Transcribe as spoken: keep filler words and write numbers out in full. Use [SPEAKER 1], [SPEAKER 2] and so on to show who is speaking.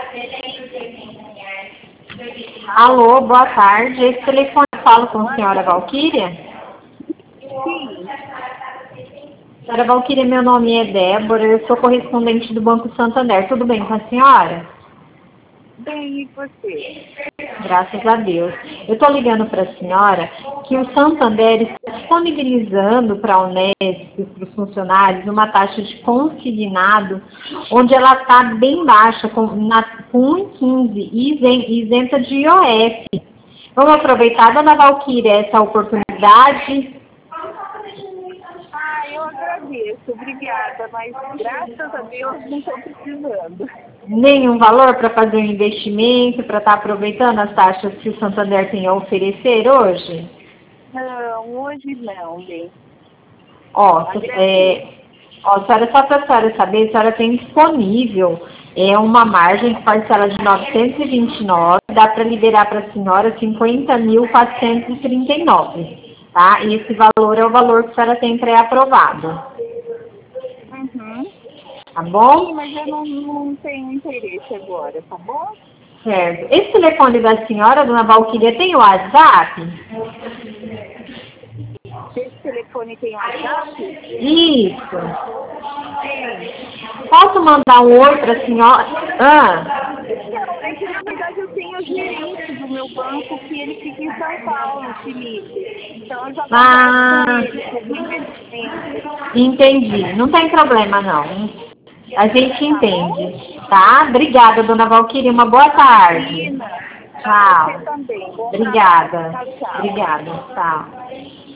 [SPEAKER 1] Alô, boa tarde. Esse telefone fala com a senhora Valquíria?
[SPEAKER 2] Sim.
[SPEAKER 1] Senhora Valquíria, meu nome é Débora, eu sou correspondente do Banco Santander. Tudo bem com a senhora?
[SPEAKER 2] Bem, e você?
[SPEAKER 1] Graças a Deus. Eu estou ligando para a senhora que o Santander está disponibilizando para a Unesp, para os funcionários, uma taxa de consignado, onde ela está bem baixa, com, na, com um vírgula quinze e isenta de I O F. Vamos aproveitar, dona Valquíria, essa oportunidade.
[SPEAKER 2] Ah, eu agradeço, obrigada, mas graças a Deus não estou precisando.
[SPEAKER 1] Nenhum valor para fazer um investimento, para estar aproveitando as taxas que o Santander tem a oferecer hoje?
[SPEAKER 2] Não, hoje não, bem.
[SPEAKER 1] Ó, é, ó, senhora, só para a senhora saber, a senhora tem disponível é, uma margem que parcela de novecentos e vinte e nove, dá para liberar para a senhora cinquenta mil quatrocentos e trinta e nove, tá? E esse valor é o valor que a senhora tem pré-aprovado,
[SPEAKER 2] Uhum.
[SPEAKER 1] tá bom?
[SPEAKER 2] Sim, mas eu não, não tenho interesse agora, tá bom?
[SPEAKER 1] Certo. Esse telefone da senhora, dona Valquíria, tem o WhatsApp?
[SPEAKER 2] Esse telefone tem WhatsApp?
[SPEAKER 1] Isso.
[SPEAKER 2] Tem.
[SPEAKER 1] Posso mandar um oi para a senhora? Ah.
[SPEAKER 2] Então, é que na verdade eu tenho o gerente do meu banco que ele fica em São Paulo, Felipe. Então eu já converso com
[SPEAKER 1] Ah,
[SPEAKER 2] ele sobre investimento.
[SPEAKER 1] entendi. Não tem problema, não. A gente
[SPEAKER 2] Tá bom?
[SPEAKER 1] entende. Tá? Obrigada, dona Valquíria. Uma boa tarde.
[SPEAKER 2] Imagina. Pra você
[SPEAKER 1] Tchau.
[SPEAKER 2] também. Bom trabalho.
[SPEAKER 1] Obrigada.
[SPEAKER 2] Tchau, tchau.
[SPEAKER 1] Obrigada. Tchau.